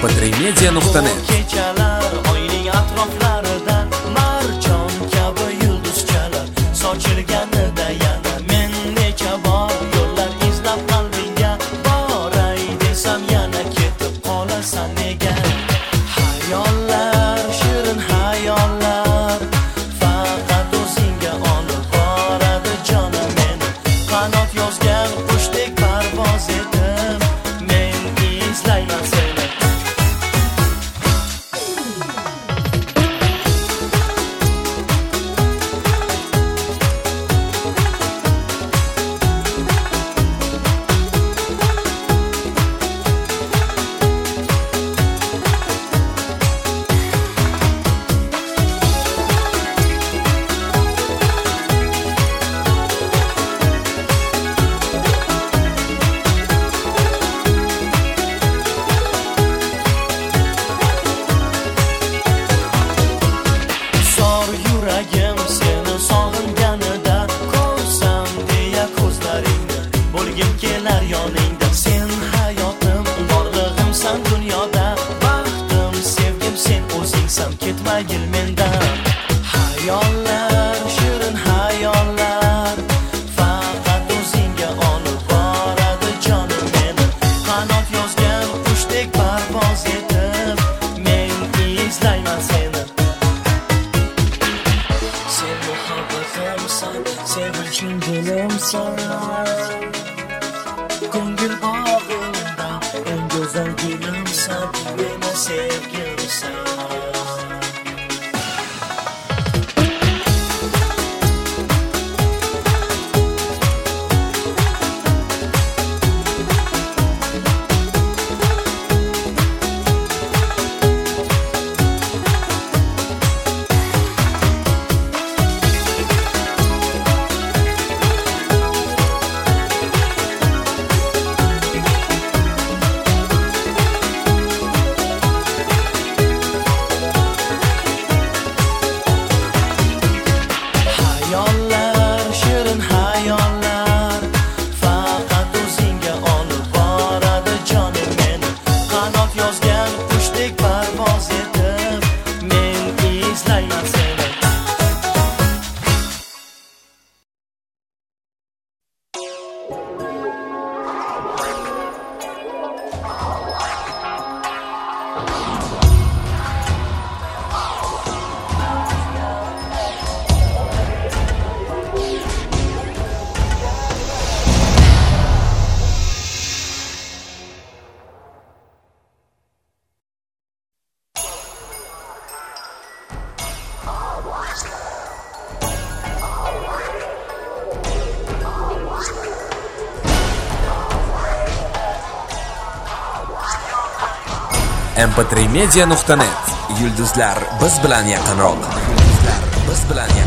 mp3media.net. Kechalar oyning atroflarida marjon kabi yulduzchalar sochilganida yana men necha bor yo'llar izlab qalbingga boray desam yana ketib qolasan nega? Hayollar, shirin hayollar faqat o'zingga olib boradi jonim meni. Qanot yozgan qushdek parvoz etib men izlayman seni. Yuragim seni sog'inganida ko'rsam deya ko'zlaringni bo'lgim kelar yoningda. Sen hayotim, borlig'imsan dunyoda, baxtim, sevgim sen o'zingsan, ketmagil mendan. Hayollar, shirin hayollar faqat o'zingga olib boradi jonim meni. Qanot yozgan qushdek parvoz etib men izlayman seni. Sen muhabbatimsan, sevinchim dilimsan, ko'ngil bog'imda eng go'zal gulimsan, meni sevgimsan. Hayollar, shirin hayollar faqat o'zingga olib boradi jonim meni. Qanot yozgan qushdek parvoz etib men izlayman seni. mp3media.net. Yulduzlar biz bilan yaqinroq.